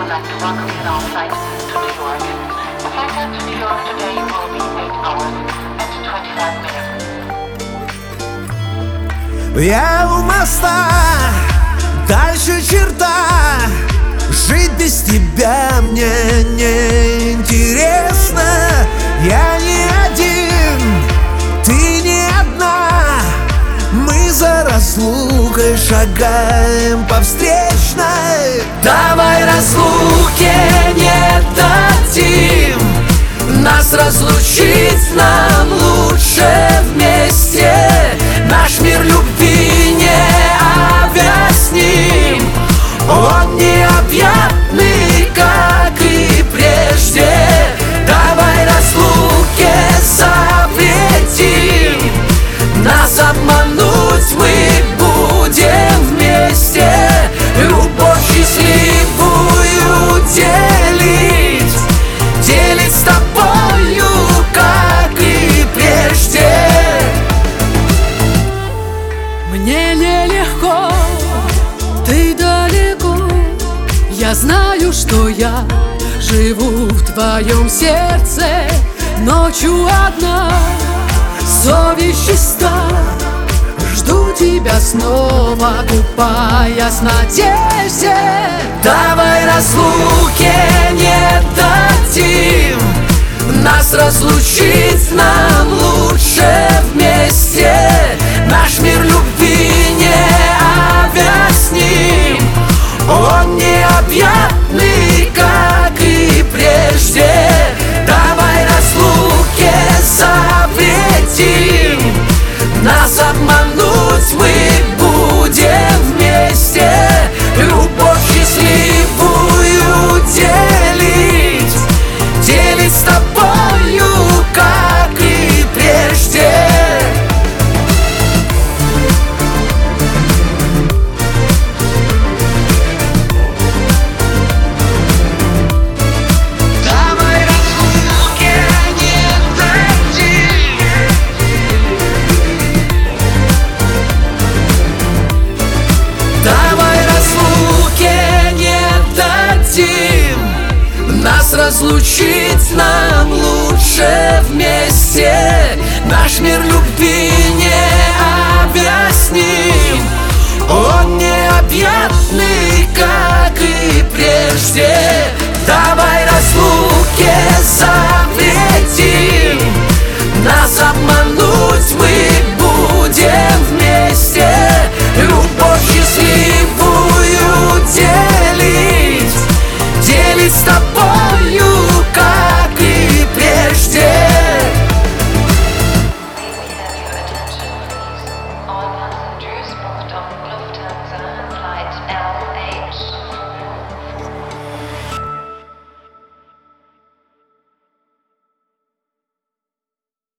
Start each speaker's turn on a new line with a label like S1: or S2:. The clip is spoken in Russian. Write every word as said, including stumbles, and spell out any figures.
S1: like to welcome you on flight to New York. The flight out to New York today will be eight hours and twenty-five minutes.
S2: Я у моста, дальше черта. Жить без тебя мне не интересно. Я не один, ты не одна. Мы за разлукой шагаем по встречной. Давай разлуке не дадим нас разлучить, нам лучше вместе. Наш мир любви не объясним, он необъятный, как и прежде. Давай разлуке запретим нас обмануть, мы будем вместе. Любовь счастливую делить, делить с тобою, как и прежде.
S3: Мне нелегко, ты далеко. Я знаю, что я живу в твоем сердце. Ночью одна, совесть чиста. Жду тебя снова, купаясь в надежде.
S2: Давай разлуке не дадим нас разлучить, нам лучше вместе. Наш мир любви не объясним, он необъятный, как и прежде. Давай разлуке запретим нас обмануть, мы будем вместе. Любовь счастливую делить, делить с тобою, как и прежде. Нас разлучить, нам лучше вместе. Наш мир любви не объясним, он необъятный, как и прежде. Давай